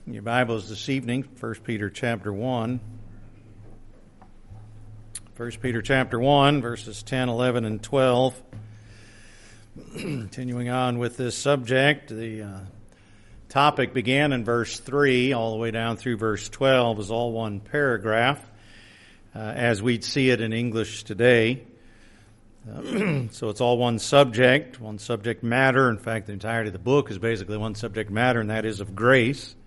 Your Bibles this evening, 1 Peter chapter 1. 1 Peter chapter 1, verses 10, 11, and 12. Continuing on with this subject, the topic began in verse 3 all the way down through verse 12 is all one paragraph, as we'd see it in English today. So it's all one subject matter. In fact, the entirety of the book is basically one subject matter, and that is of grace.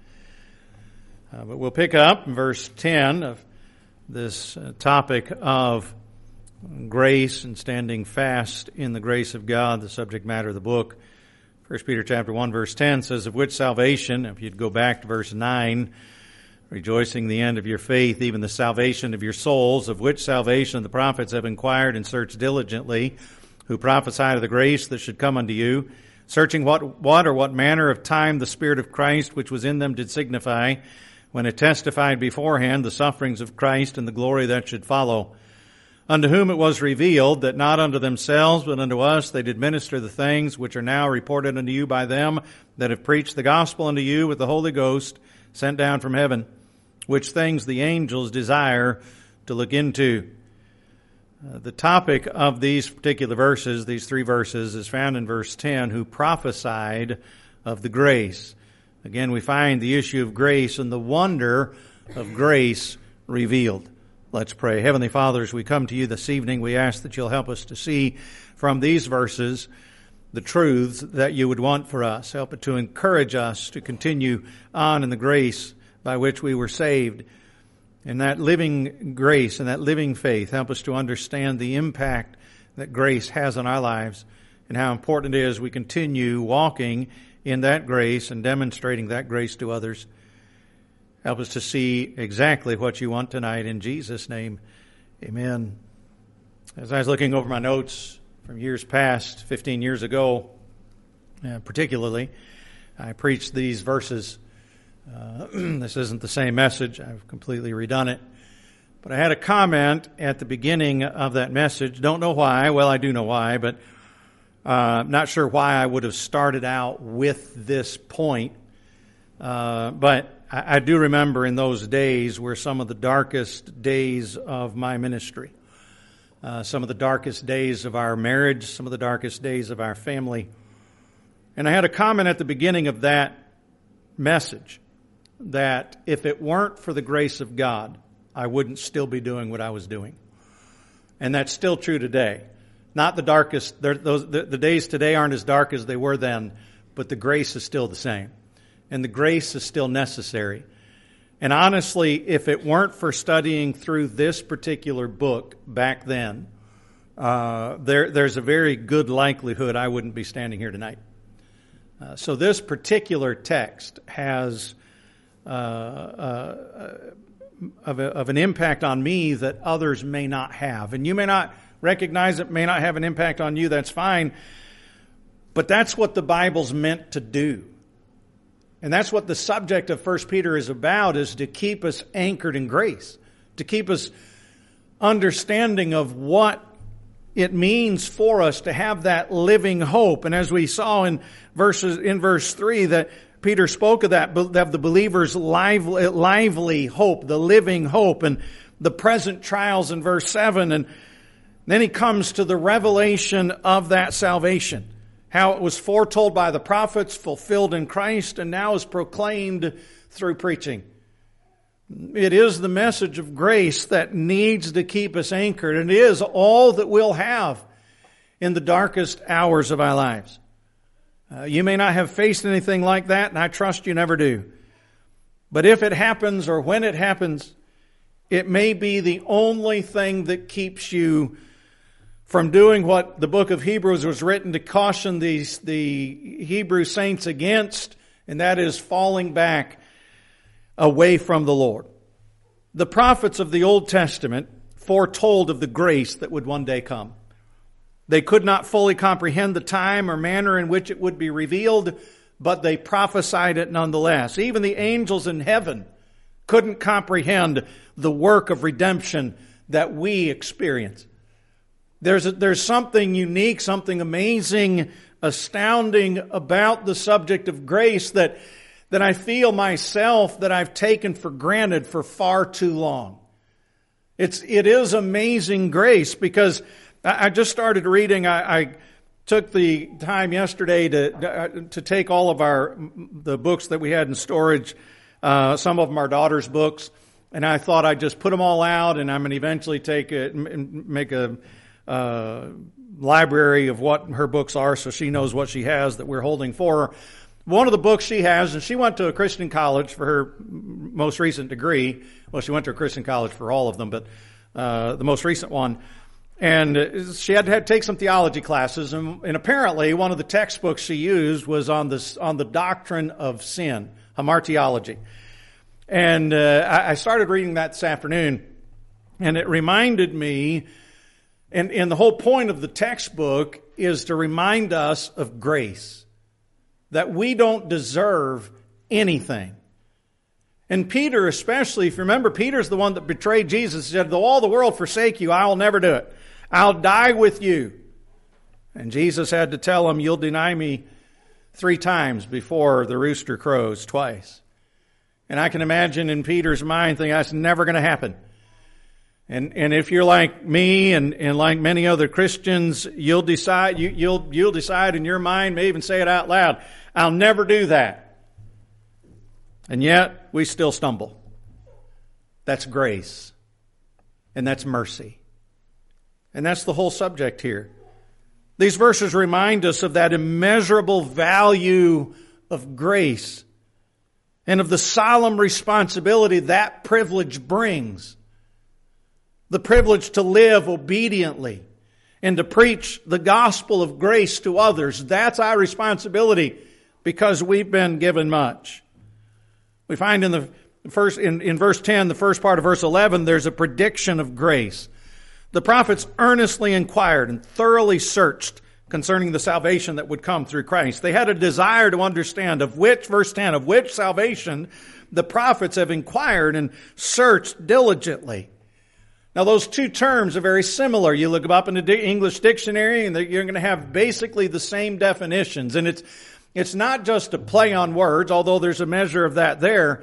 But we'll pick up in verse 10 of this topic of grace and standing fast in the grace of God, the subject matter of the book. 1 Peter chapter 1, verse 10 says, of which salvation, if you'd go back to verse 9, rejoicing the end of your faith, even the salvation of your souls, of which salvation the prophets have inquired and searched diligently, who prophesied of the grace that should come unto you, searching what manner of time the Spirit of Christ which was in them did signify, when it testified beforehand the sufferings of Christ and the glory that should follow. Unto whom it was revealed that not unto themselves but unto us they did minister the things which are now reported unto you by them that have preached the gospel unto you with the Holy Ghost sent down from heaven, which things the angels desire to look into. The topic of these particular verses, these three verses, is found in verse 10, who prophesied of the grace. Again, we find the issue of grace and the wonder of grace revealed. Let's pray. Heavenly Father, as we come to you this evening, we ask that you'll help us to see from these verses the truths that you would want for us. Help it to encourage us to continue on in the grace by which we were saved. In that living grace and that living faith, help us to understand the impact that grace has on our lives and how important it is we continue walking in that grace and demonstrating that grace to others. Help us to see exactly what you want tonight. In Jesus' name, amen. As I was looking over my notes from years past, 15 years ago, particularly, I preached these verses. This isn't the same message. I've completely redone it. But I had a comment at the beginning of that message. Don't know why. Well, I do know why, but not sure why I would have started out with this point. But I do remember in those days were some of the darkest days of my ministry. Some of the darkest days of our marriage, some of the darkest days of our family. And I had a comment at the beginning of that message that if it weren't for the grace of God, I wouldn't still be doing what I was doing. And that's still true today. Not the darkest, the days today aren't as dark as they were then, but the grace is still the same. And the grace is still necessary. And honestly, if it weren't for studying through this particular book back then, there's a very good likelihood I wouldn't be standing here tonight. So this particular text has of an impact on me that others may not have. And you may not recognize it, may not have an impact on you, that's fine. But that's what the Bible's meant to do. And that's what the subject of 1 Peter is about, is to keep us anchored in grace, to keep us understanding of what it means for us to have that living hope. And as we saw in verse 3, that Peter spoke of that, of the believer's lively hope, the living hope, and the present trials in verse 7. And then he comes to the revelation of that salvation, how it was foretold by the prophets, fulfilled in Christ, and now is proclaimed through preaching. It is the message of grace that needs to keep us anchored, and it is all that we'll have in the darkest hours of our lives. You may not have faced anything like that, and I trust you never do. But if it happens, or when it happens, it may be the only thing that keeps you from doing what the book of Hebrews was written to caution the Hebrew saints against, and that is falling back away from the Lord. The prophets of the Old Testament foretold of the grace that would one day come. They could not fully comprehend the time or manner in which it would be revealed, but they prophesied it nonetheless. Even the angels in heaven couldn't comprehend the work of redemption that we experience. There's something unique, something amazing, astounding about the subject of grace that that I feel myself that I've taken for granted for far too long. It is amazing grace, because I just started reading. I took the time yesterday to take all of the books that we had in storage. Some of them are daughter's books, and I thought I'd just put them all out, and I'm going to eventually make a library of what her books are, so she knows what she has that we're holding for her. One of the books she has, and she went to a Christian college for her most recent degree. Well, she went to a Christian college for all of them, but the most recent one. And she had to take some theology classes, and apparently one of the textbooks she used was on the doctrine of sin, hamartiology. And I started reading that this afternoon, and it reminded me, and the whole point of the textbook is to remind us of grace, that we don't deserve anything. And Peter especially, if you remember, Peter's the one that betrayed Jesus. He said, though all the world forsake you, I will never do it. I'll die with you. And Jesus had to tell him, you'll deny me 3 times before the rooster crows twice. And I can imagine in Peter's mind thinking, that's never going to happen. And if you're like me and like many other Christians, you'll decide in your mind, may even say it out loud, I'll never do that. And yet we still stumble. That's grace. And that's mercy. And that's the whole subject here. These verses remind us of that immeasurable value of grace and of the solemn responsibility that privilege brings. The privilege to live obediently and to preach the gospel of grace to others. That's our responsibility because we've been given much. We find in verse 10, the first part of verse 11, there's a prediction of grace. The prophets earnestly inquired and thoroughly searched concerning the salvation that would come through Christ. They had a desire to understand verse 10, of which salvation the prophets have inquired and searched diligently. Now, those two terms are very similar. You look them up in the English dictionary, and you're going to have basically the same definitions. And it's not just a play on words, although there's a measure of that there.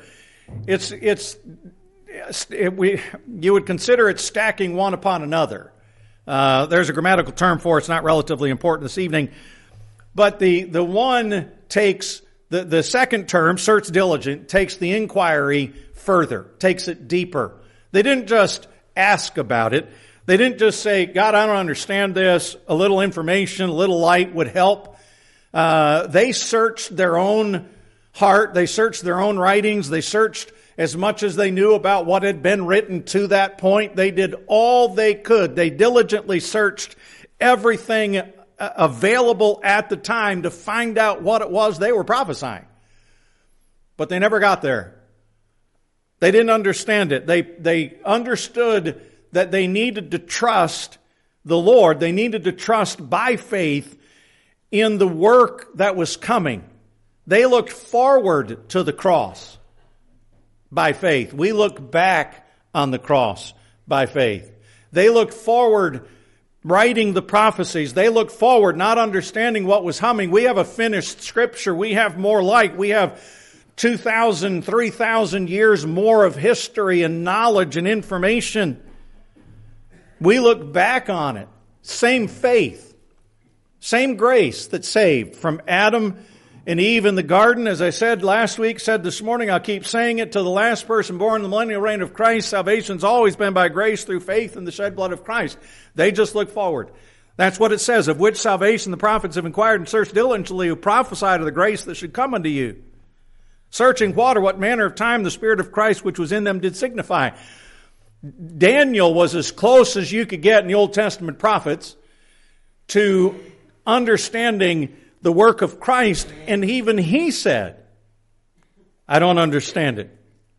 You would consider it stacking one upon another. There's a grammatical term for it. It's not relatively important this evening. But the one takes, the second term, search diligent, takes the inquiry further, takes it deeper. They didn't just ask about it. They didn't just say, God, I don't understand this. A little information, a little light would help. They searched their own heart. They searched their own writings. They searched as much as they knew about what had been written to that point. They did all they could. They diligently searched everything available at the time to find out what it was they were prophesying. But they never got there. They didn't understand it. They understood that they needed to trust the Lord. They needed to trust by faith in the work that was coming. They looked forward to the cross by faith. We look back on the cross by faith. They looked forward, writing the prophecies. They looked forward, not understanding what was coming. We have a finished scripture. We have more light. We have 2,000, 3,000 years more of history and knowledge and information. We look back on it. Same faith. Same grace that saved from Adam and Eve in the garden. As I said last week, said this morning, I'll keep saying it to the last person born in the millennial reign of Christ. Salvation's always been by grace through faith in the shed blood of Christ. They just look forward. That's what it says, of which salvation the prophets have inquired and searched diligently, who prophesied of the grace that should come unto you. Searching what manner of time the Spirit of Christ which was in them did signify. Daniel was as close as you could get in the Old Testament prophets to understanding the work of Christ, and even he said, I don't understand it.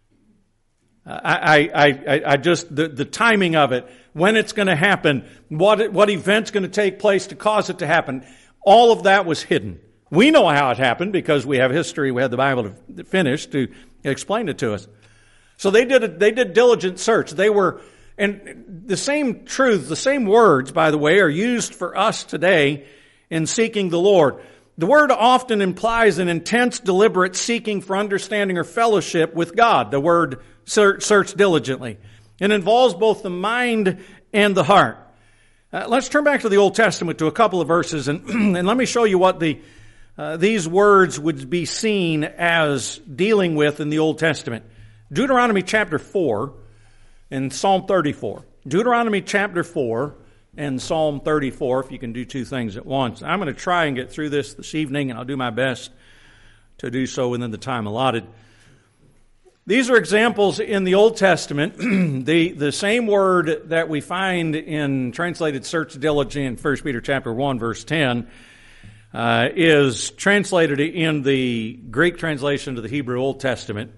I just, the timing of it, when it's going to happen, what event's going to take place to cause it to happen, all of that was hidden. We know how it happened because we have history. We had the Bible to finish to explain it to us. So they did diligent search. And the same truth, the same words, by the way, are used for us today in seeking the Lord. The word often implies an intense, deliberate seeking for understanding or fellowship with God. The word search diligently. It involves both the mind and the heart. Let's turn back to the Old Testament to a couple of verses, and let me show you what these words would be seen as dealing with in the Old Testament. Deuteronomy chapter 4 and Psalm 34. Deuteronomy chapter 4 and Psalm 34, if you can do two things at once. I'm going to try and get through this evening, and I'll do my best to do so within the time allotted. These are examples in the Old Testament. The same word that we find in translated search diligently in 1 Peter chapter 1, verse 10, is translated in the Greek translation to the Hebrew Old Testament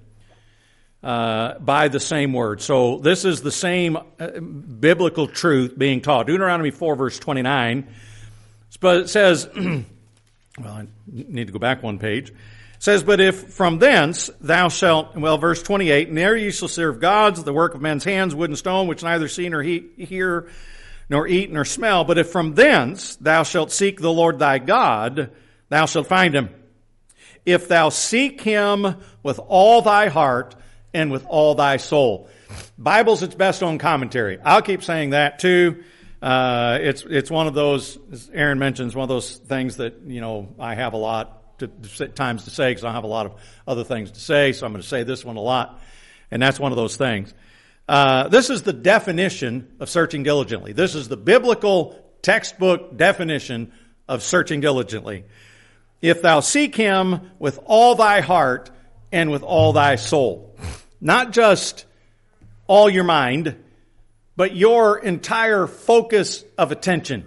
by the same word. So this is the same biblical truth being taught. Deuteronomy 4, verse 29, but it says, well, I need to go back one page. It says, but if from thence thou shalt, verse 28, and there you shall serve gods, the work of men's hands, wood and stone, which neither see nor hear, nor eat nor smell. But if from thence thou shalt seek the Lord thy God, thou shalt find him. If thou seek him with all thy heart and with all thy soul. Bible's its best known commentary. I'll keep saying that too. It's one of those, as Aaron mentions, one of those things that, I have a lot times to say because I have a lot of other things to say, so I'm going to say this one a lot, and that's one of those things. This is the definition of searching diligently. This is the biblical textbook definition of searching diligently. If thou seek him with all thy heart and with all thy soul. Not just all your mind, but your entire focus of attention.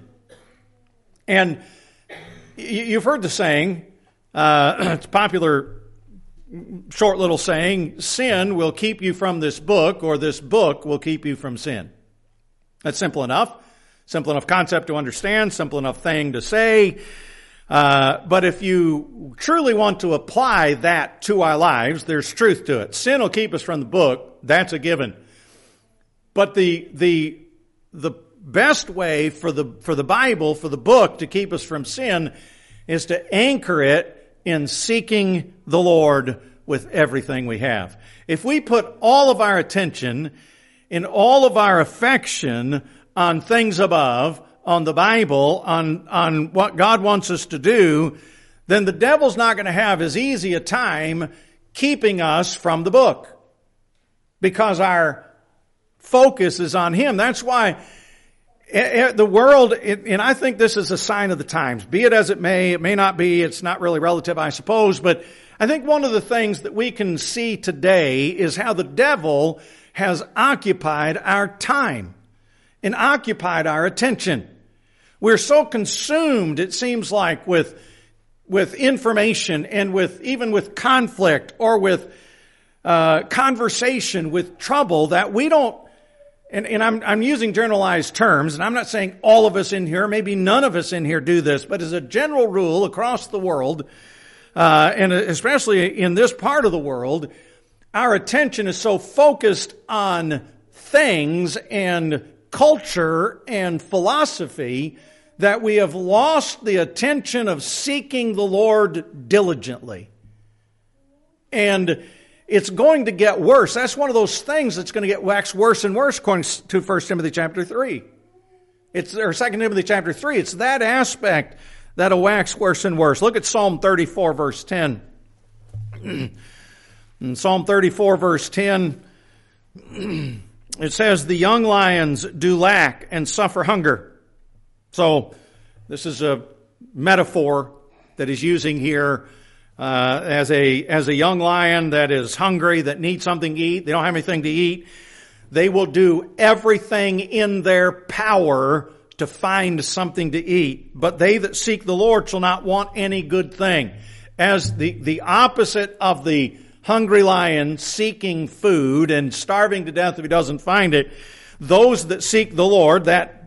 And you've heard the saying, it's a popular short little saying, sin will keep you from this book, or this book will keep you from sin. That's simple enough. Simple enough concept to understand, simple enough thing to say. But if you truly want to apply that to our lives, there's truth to it. Sin will keep us from the book. That's a given. But the best way for the Bible, for the book to keep us from sin is to anchor it in seeking the Lord with everything we have. If we put all of our attention and all of our affection on things above, on the Bible, on what God wants us to do, then the devil's not going to have as easy a time keeping us from the book. Because our focus is on him. That's why the world, and I think this is a sign of the times, be it as it may not be, it's not really relative, I suppose, but I think one of the things that we can see today is how the devil has occupied our time and occupied our attention. We're so consumed, it seems like, with information and even with conflict or with conversation, with trouble, that we don't, and I'm using generalized terms, and I'm not saying all of us in here, maybe none of us in here do this, but as a general rule across the world, and especially in this part of the world, our attention is so focused on things and culture and philosophy that we have lost the attention of seeking the Lord diligently. And it's going to get worse. That's one of those things that's going to get wax worse and worse according to 1 Timothy chapter 3. Or 2 Timothy chapter 3. It's that aspect that'll wax worse and worse. Look at Psalm 34 verse 10. In Psalm 34 verse 10, it says, the young lions do lack and suffer hunger. So this is a metaphor that he's using here as a young lion that is hungry, that needs something to eat. They don't have anything to eat. They will do everything in their power to find something to eat. But they that seek the Lord shall not want any good thing. As the opposite of the hungry lion seeking food and starving to death if he doesn't find it, those that seek the Lord,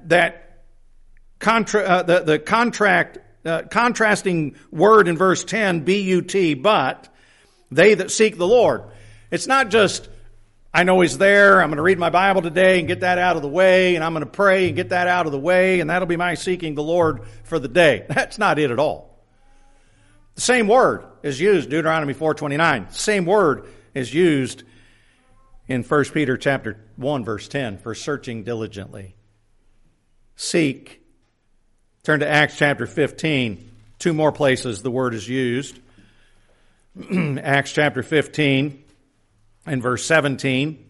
contrasting word in verse 10, B-U-T, but they that seek the Lord. It's not just, I know he's there, I'm going to read my Bible today and get that out of the way, and I'm going to pray and get that out of the way, and that'll be my seeking the Lord for the day. That's not it at all. The same word is used, Deuteronomy 4:29. The same word is used in 1 Peter chapter 1, verse 10, for searching diligently. Seek. Turn to Acts chapter 15. Two more places the word is used. Acts chapter 15 and verse 17.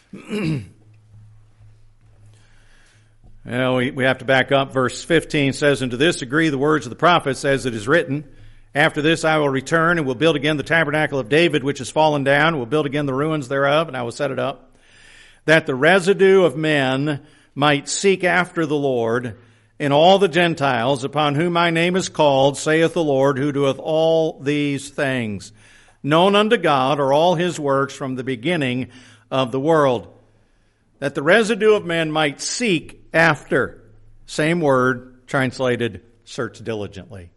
We have to back up. Verse 15 says, "And to this agree the words of the prophets, as it is written, After this I will return and will build again the tabernacle of David, which is fallen down, and will build again the ruins thereof, and I will set it up, that the residue of men might seek after the Lord, and all the Gentiles upon whom my name is called, saith the Lord, who doeth all these things. Known unto God are all his works from the beginning of the world." That the residue of men might seek after. Same word, translated, search diligently.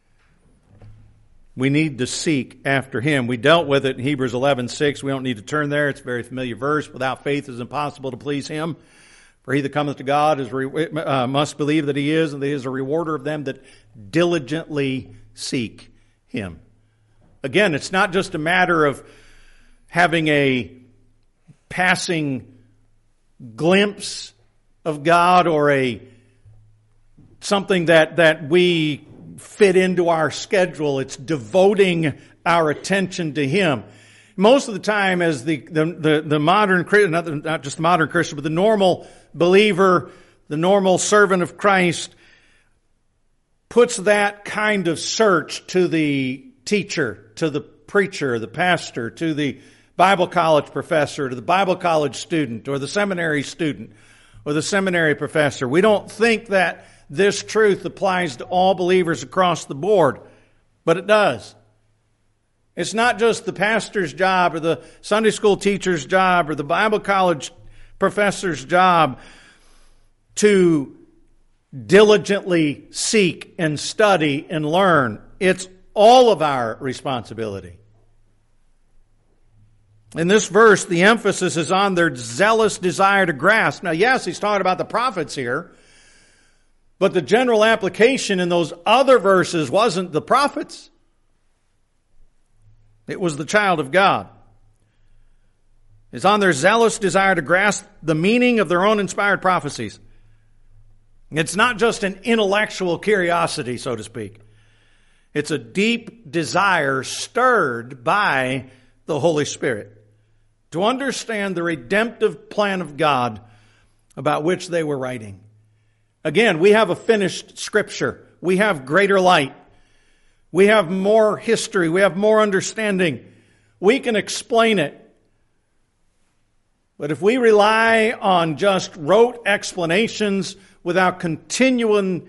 We need to seek after him. We dealt with it in Hebrews 11:6. We don't need to turn there. It's a very familiar verse. Without faith it is impossible to please him. For he that cometh to God must believe that he is, and that he is a rewarder of them that diligently seek him. Again, it's not just a matter of having a passing glimpse of God or something that we fit into our schedule. It's devoting our attention to him. Most of the time, as the modern Christian, not just the modern Christian, but the normal believer, the normal servant of Christ, puts that kind of search to the teacher, to the preacher, the pastor, to the Bible college professor, to the Bible college student, or the seminary student, or the seminary professor. We don't think that this truth applies to all believers across the board, but it does. It's not just the pastor's job, or the Sunday school teacher's job, or the Bible college professor's job to diligently seek and study and learn. It's all of our responsibility. In this verse, the emphasis is on their zealous desire to grasp. Now, yes, he's talking about the prophets here, but the general application in those other verses wasn't the prophets. It was the child of God. It's on their zealous desire to grasp the meaning of their own inspired prophecies. It's not just an intellectual curiosity, so to speak. It's a deep desire stirred by the Holy Spirit to understand the redemptive plan of God about which they were writing. Again, we have a finished Scripture. We have greater light. We have more history. We have more understanding. We can explain it. But if we rely on just rote explanations without continuing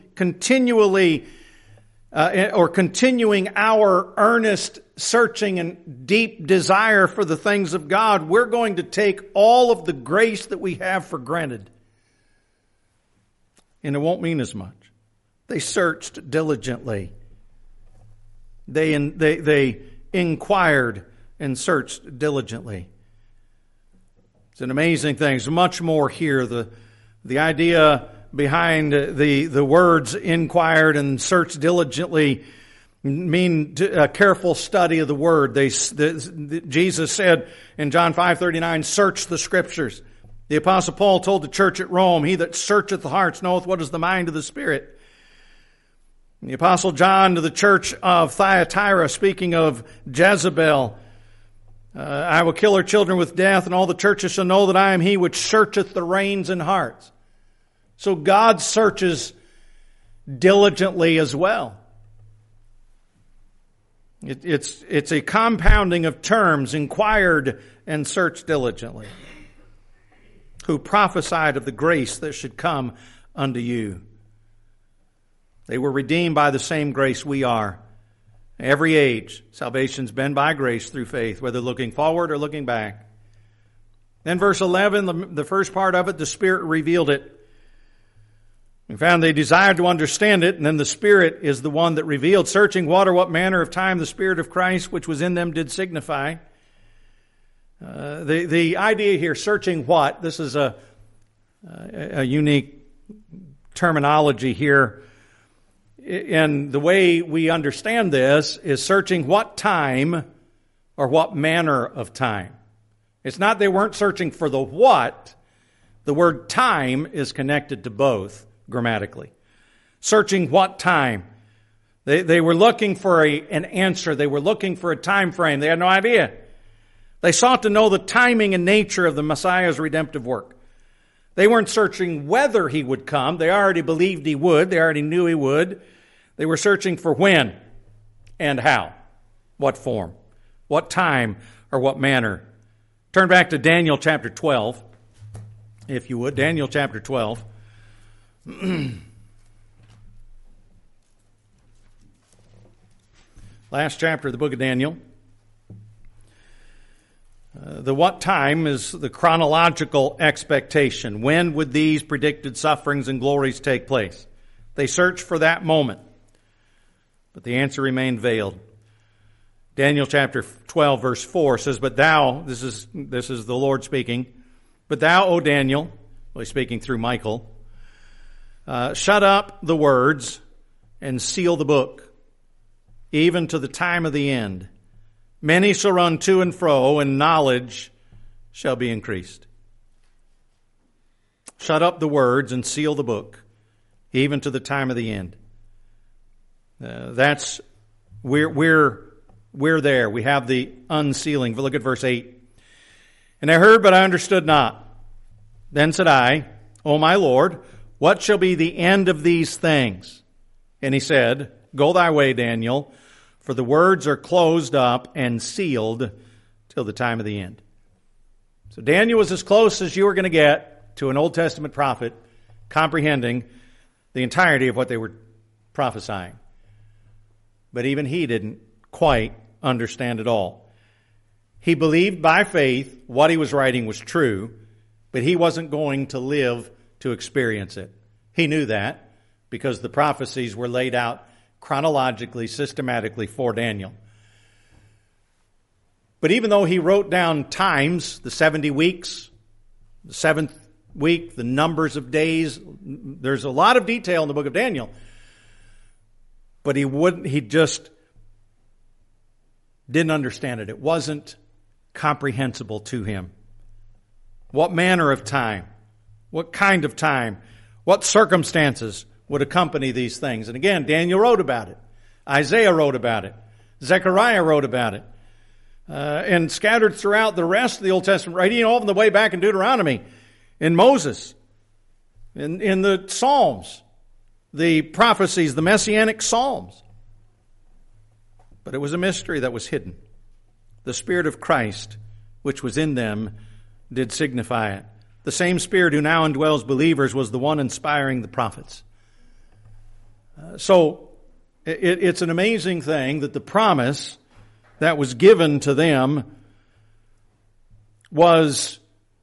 our earnest searching and deep desire for the things of God, we're going to take all of the grace that we have for granted. And it won't mean as much. They searched diligently. They inquired and searched diligently. It's an amazing thing. There's much more here. The idea behind the words inquired and searched diligently mean a careful study of the word. Jesus said in John 5:39, "Search the Scriptures." The Apostle Paul told the church at Rome, "He that searcheth the hearts knoweth what is the mind of the Spirit." The Apostle John to the church of Thyatira, speaking of Jezebel, "I will kill her children with death, and all the churches shall know that I am he which searcheth the reins and hearts." So God searches diligently as well. It's a compounding of terms, inquired and searched diligently. Who prophesied of the grace that should come unto you. They were redeemed by the same grace we are. Every age, salvation's been by grace through faith, whether looking forward or looking back. Then verse 11, the first part of it, the Spirit revealed it. We found they desired to understand it, and then the Spirit is the one that revealed. Searching what or what manner of time the Spirit of Christ which was in them did signify. The idea here, searching what, this is a unique terminology here. And the way we understand this is searching what time or what manner of time. It's not they weren't searching for the what. The word time is connected to both grammatically. Searching what time. They were looking for an answer. They were looking for a time frame. They had no idea. They sought to know the timing and nature of the Messiah's redemptive work. They weren't searching whether he would come. They already believed he would. They already knew he would. They were searching for when and how, what form, what time, or what manner. Turn back to Daniel chapter 12, if you would. Daniel chapter 12. Last chapter of the book of Daniel. The what time is the chronological expectation. When would these predicted sufferings and glories take place? They searched for that moment, but the answer remained veiled. Daniel chapter 12 verse 4 says, "But thou," this is the Lord speaking, "But thou, O Daniel," well, he's speaking through Michael, "shut up the words and seal the book, even to the time of the end. Many shall run to and fro, and knowledge shall be increased." Shut up the words and seal the book, even to the time of the end. We're there. We have the unsealing. Look at verse 8. "And I heard, but I understood not. Then said I, O my Lord, what shall be the end of these things? And he said, Go thy way, Daniel, for the words are closed up and sealed till the time of the end." So Daniel was as close as you were going to get to an Old Testament prophet comprehending the entirety of what they were prophesying. But even he didn't quite understand it all. He believed by faith what he was writing was true, but he wasn't going to live to experience it. He knew that because the prophecies were laid out chronologically, systematically for Daniel. But even though he wrote down times, the 70 weeks, the 7th week, the numbers of days, there's a lot of detail in the book of Daniel. But he just didn't understand it. It wasn't comprehensible to him. What manner of time? What kind of time? What circumstances would accompany these things? And again, Daniel wrote about it. Isaiah wrote about it. Zechariah wrote about it. And scattered throughout the rest of the Old Testament, right even all the way back in Deuteronomy, in Moses, in the Psalms, the prophecies, the Messianic Psalms. But it was a mystery that was hidden. The Spirit of Christ, which was in them, did signify it. The same Spirit who now indwells believers was the one inspiring the prophets. So it's an amazing thing that the promise that was given to them was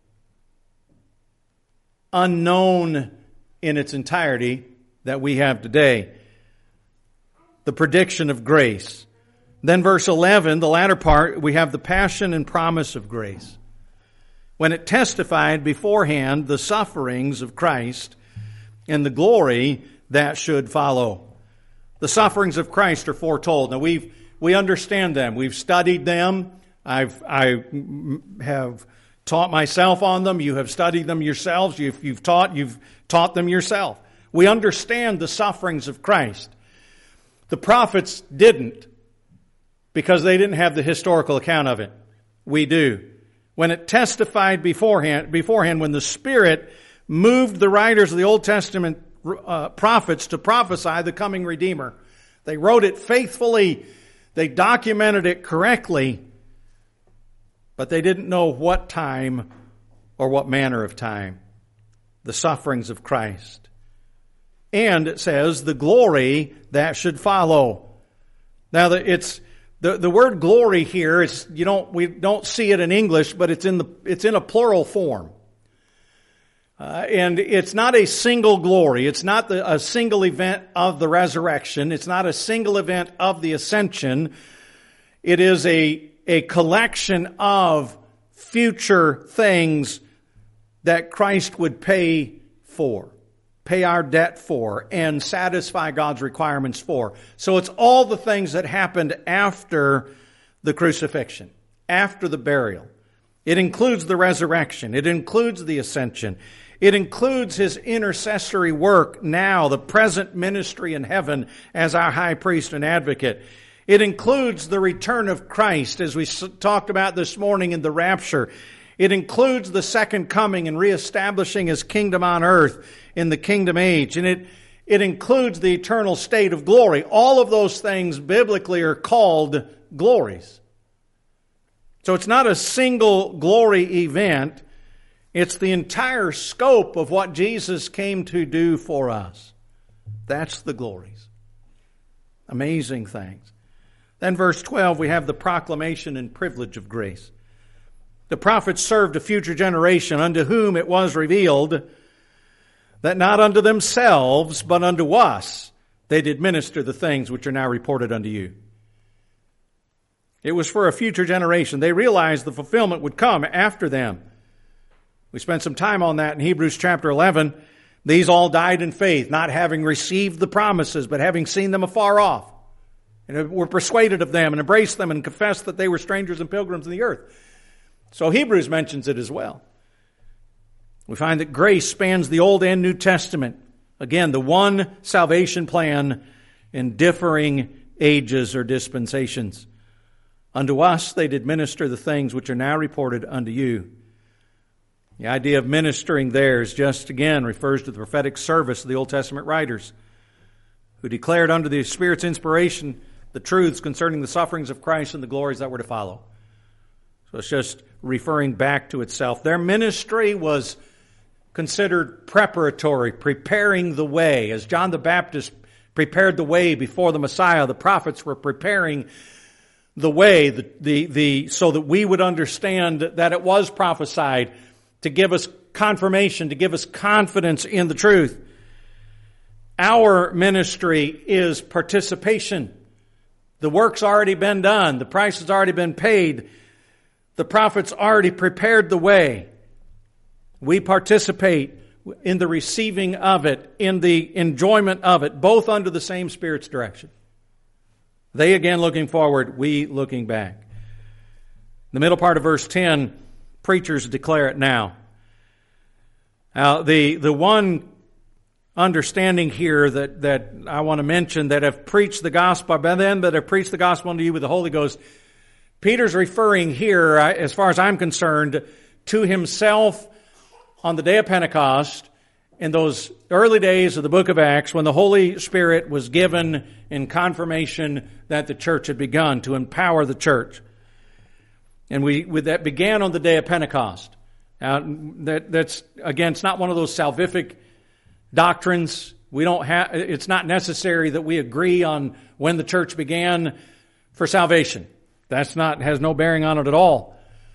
unknown in its entirety that we have today. The prediction of grace. Then verse 11, the latter part, we have the passion and promise of grace. When it testified beforehand the sufferings of Christ and the glory that should follow. The sufferings of Christ are foretold. Now we understand them. We've studied them. I have taught myself on them. You have studied them yourselves. You've taught them yourself. We understand the sufferings of Christ. The prophets didn't, because they didn't have the historical account of it. We do. When it testified beforehand, when the Spirit moved the writers of the Old Testament prophets to prophesy the coming Redeemer, they wrote it faithfully, they documented it correctly, but they didn't know what time or what manner of time. The sufferings of Christ. And it says the glory that should follow. Now the word glory here is we don't see it in English, but it's in a plural form. And it's not a single glory. It's not a single event of the resurrection. It's not a single event of the ascension. It is a collection of future things that Christ would pay for. pay our debt for, and satisfy God's requirements for. So it's all the things that happened after the crucifixion, after the burial. It includes the resurrection. It includes the ascension. It includes His intercessory work now, the present ministry in heaven as our high priest and advocate. It includes the return of Christ, as we talked about this morning in the rapture. It includes the second coming and reestablishing His kingdom on earth in the kingdom age. And it includes the eternal state of glory. All of those things biblically are called glories. So it's not a single glory event. It's the entire scope of what Jesus came to do for us. That's the glories. Amazing things. Then verse 12, we have the proclamation and privilege of grace. The prophets served a future generation unto whom it was revealed that not unto themselves, but unto us, they did minister the things which are now reported unto you. It was for a future generation. They realized the fulfillment would come after them. We spent some time on that in Hebrews chapter 11. These all died in faith, not having received the promises, but having seen them afar off, and were persuaded of them and embraced them and confessed that they were strangers and pilgrims in the earth. So Hebrews mentions it as well. We find that grace spans the Old and New Testament. Again, the one salvation plan in differing ages or dispensations. Unto us they did minister the things which are now reported unto you. The idea of ministering there is just, again, refers to the prophetic service of the Old Testament writers who declared under the Spirit's inspiration the truths concerning the sufferings of Christ and the glories that were to follow. So it's just referring back to itself. Their ministry was considered preparatory, preparing the way. As John the Baptist prepared the way before the Messiah, the prophets were preparing the way so that we would understand that it was prophesied, to give us confirmation, to give us confidence in the truth. Our ministry is participation. The work's already been done. The price has already been paid. The prophets already prepared the way. We participate in the receiving of it, in the enjoyment of it, both under the same Spirit's direction. They again looking forward, we looking back. The middle part of verse 10, preachers declare it now. Now, the one understanding here that I want to mention, that have preached the gospel, by them that have preached the gospel unto you with the Holy Ghost, Peter's referring here, as far as I'm concerned, to himself on the day of Pentecost, in those early days of the book of Acts, when the Holy Spirit was given in confirmation that the church had begun, to empower the church. And that began on the day of Pentecost. Now, that's, again, it's not one of those salvific doctrines. It's not necessary that we agree on when the church began for salvation. Has no bearing on it at all.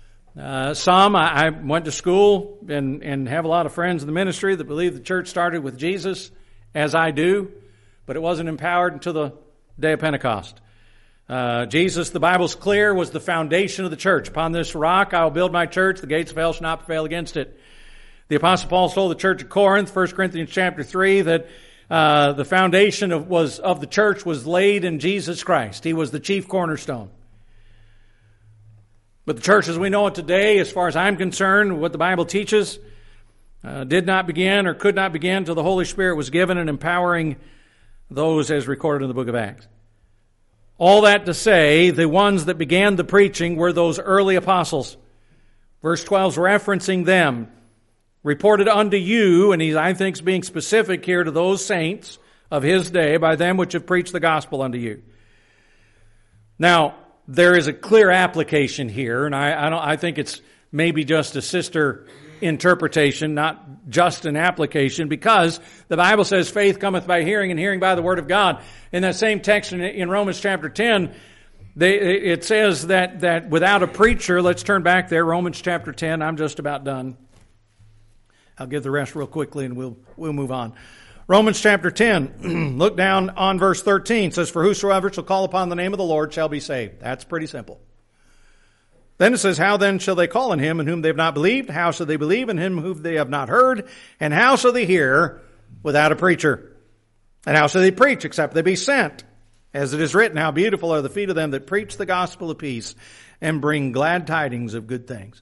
I went to school and have a lot of friends in the ministry that believe the church started with Jesus, as I do, but it wasn't empowered until the day of Pentecost. Jesus, the Bible's clear, was the foundation of the church. Upon this rock I will build my church, the gates of hell shall not prevail against it. The Apostle Paul told the church of Corinth, 1 Corinthians chapter 3, that the foundation of the church was laid in Jesus Christ. He was the chief cornerstone. But the church as we know it today, as far as I'm concerned, what the Bible teaches, did not begin or could not begin until the Holy Spirit was given and empowering those as recorded in the book of Acts. All that to say, the ones that began the preaching were those early apostles. Verse 12 is referencing them. Reported unto you, and he, I think, is being specific here to those saints of his day, by them which have preached the gospel unto you. Now, there is a clear application here, and I think it's maybe just a sister interpretation, not just an application, because the Bible says faith cometh by hearing, and hearing by the word of God. In that same text in Romans chapter 10, it says that without a preacher, let's turn back there, Romans chapter 10, I'm just about done. I'll give the rest real quickly and we'll move on. Romans chapter 10, look down on verse 13. It says, for whosoever shall call upon the name of the Lord shall be saved. That's pretty simple. Then it says, how then shall they call on him in whom they have not believed? How shall they believe in him whom they have not heard? And how shall they hear without a preacher? And how shall they preach except they be sent? As it is written, how beautiful are the feet of them that preach the gospel of peace and bring glad tidings of good things.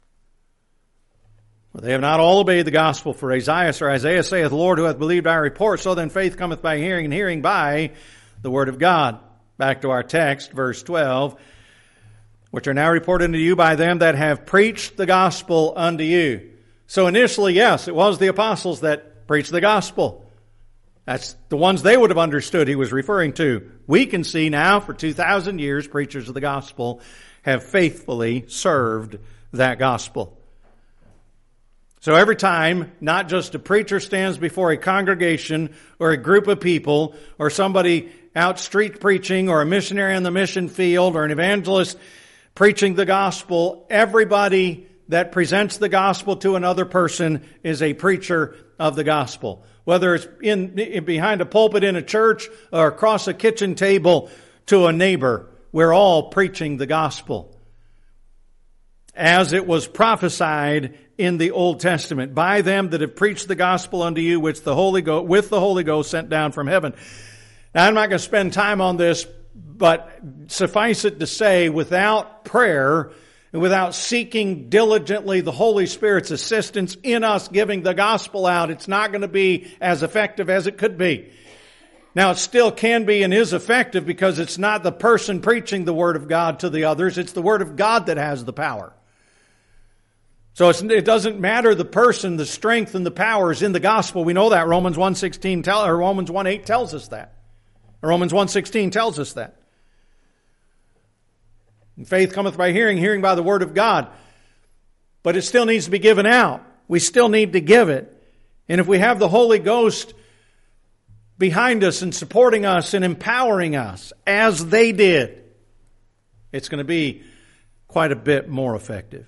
Well, they have not all obeyed the gospel, for Isaiah saith, the Lord who hath believed our report, so then faith cometh by hearing, and hearing by the word of God. Back to our text, verse 12, which are now reported unto you by them that have preached the gospel unto you. So initially, yes, it was the apostles that preached the gospel. That's the ones they would have understood he was referring to. We can see now for 2,000 years, preachers of the gospel have faithfully served that gospel. So every time, not just a preacher stands before a congregation or a group of people or somebody out street preaching or a missionary in the mission field or an evangelist preaching the gospel, everybody that presents the gospel to another person is a preacher of the gospel. Whether it's behind a pulpit in a church or across a kitchen table to a neighbor, we're all preaching the gospel. As it was prophesied in the Old Testament, by them that have preached the gospel unto you, which the Holy Ghost, with the Holy Ghost sent down from heaven. Now, I'm not going to spend time on this, but suffice it to say, without prayer and without seeking diligently the Holy Spirit's assistance in us giving the gospel out, it's not going to be as effective as it could be. Now, it still can be and is effective because it's not the person preaching the Word of God to the others. It's the Word of God that has the power. So it doesn't matter the person, the strength and the power is in the gospel. We know that. Romans 1:8 tells us that. Romans 1:16 tells us that. And faith cometh by hearing, hearing by the word of God. But it still needs to be given out. We still need to give it. And if we have the Holy Ghost behind us and supporting us and empowering us, as they did, it's going to be quite a bit more effective.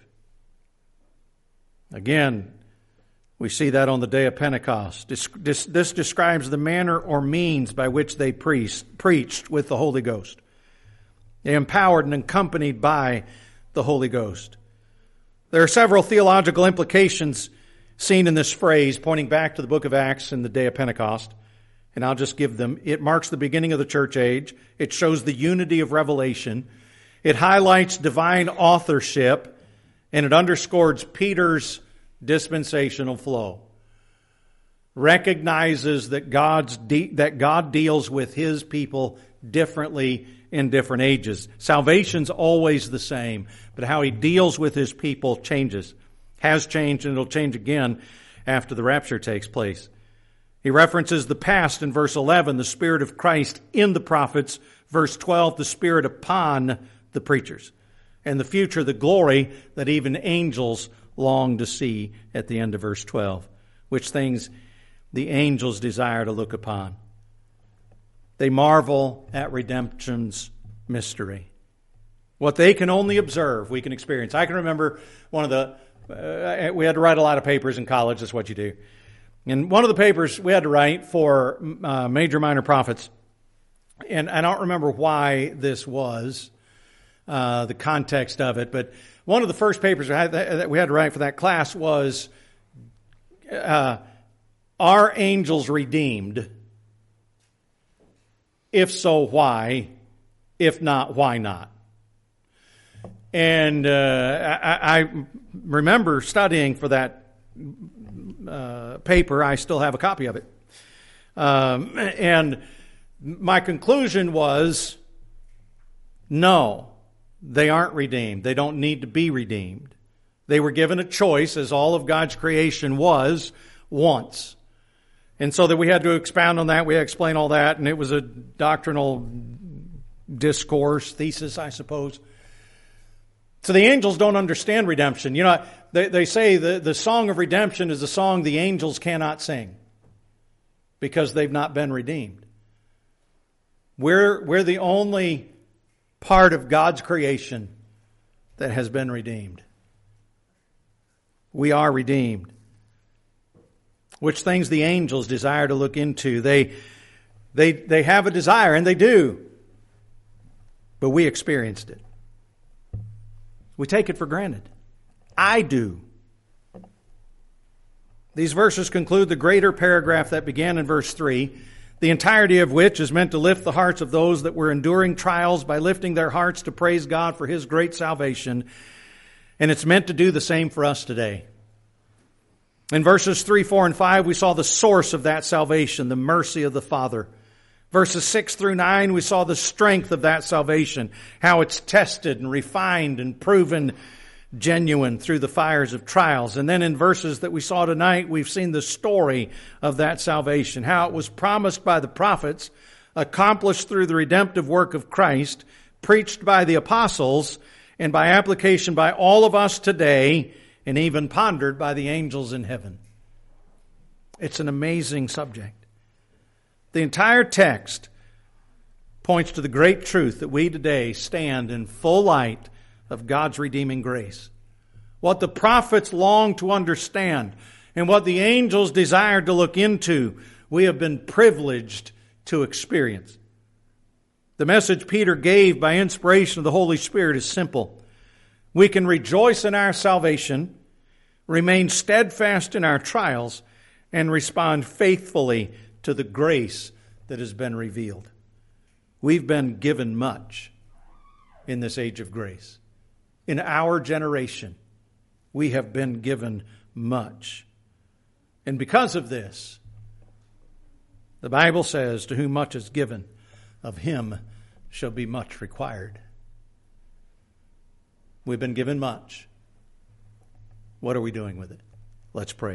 Again, we see that on the day of Pentecost. This describes the manner or means by which they preached with the Holy Ghost. They empowered and accompanied by the Holy Ghost. There are several theological implications seen in this phrase, pointing back to the book of Acts and the day of Pentecost. And I'll just give them. It marks the beginning of the church age. It shows the unity of revelation. It highlights divine authorship. And it underscores Peter's dispensational flow. Recognizes that God deals with His people differently in different ages. Salvation's always the same, but how He deals with His people changes. Has changed, and it'll change again after the rapture takes place. He references the past in verse 11, the Spirit of Christ in the prophets. Verse 12, the Spirit upon the preachers. And the future, the glory that even angels long to see at the end of verse 12. Which things the angels desire to look upon. They marvel at redemption's mystery. What they can only observe, we can experience. I can remember one of the, we had to write a lot of papers in college, that's what you do. And one of the papers we had to write for Major Minor Prophets, and I don't remember why this was, the context of it, but one of the first papers that we had to write for that class was, are angels redeemed? If so, why? If not, why not? And I remember studying for that paper. I still have a copy of it. And my conclusion was, no, they aren't redeemed. They don't need to be redeemed. They were given a choice, as all of God's creation was, once. And so that we had to expound on that, we had to explain all that, and it was a doctrinal discourse, thesis, I suppose. So the angels don't understand redemption. You know, they say the song of redemption is a song the angels cannot sing because they've not been redeemed. We're the only part of God's creation that has been redeemed. We are redeemed. Which things the angels desire to look into. They have a desire, and they do. But we experienced it. We take it for granted. I do. These verses conclude the greater paragraph that began in verse 3, the entirety of which is meant to lift the hearts of those that were enduring trials by lifting their hearts to praise God for His great salvation. And it's meant to do the same for us today. In verses 3, 4, and 5, we saw the source of that salvation, the mercy of the Father. Verses 6 through 9, we saw the strength of that salvation, how it's tested and refined and proven genuine through the fires of trials. And then in verses that we saw tonight, we've seen the story of that salvation, how it was promised by the prophets, accomplished through the redemptive work of Christ, preached by the apostles, and by application by all of us today, and even pondered by the angels in heaven. It's an amazing subject. The entire text points to the great truth that we today stand in full light of God's redeeming grace. What the prophets longed to understand and what the angels desired to look into, we have been privileged to experience. The message Peter gave by inspiration of the Holy Spirit is simple. We can rejoice in our salvation, remain steadfast in our trials, and respond faithfully to the grace that has been revealed. We've been given much in this age of grace. In our generation, we have been given much. And because of this, the Bible says, to whom much is given, of him shall be much required. We've been given much. What are we doing with it? Let's pray.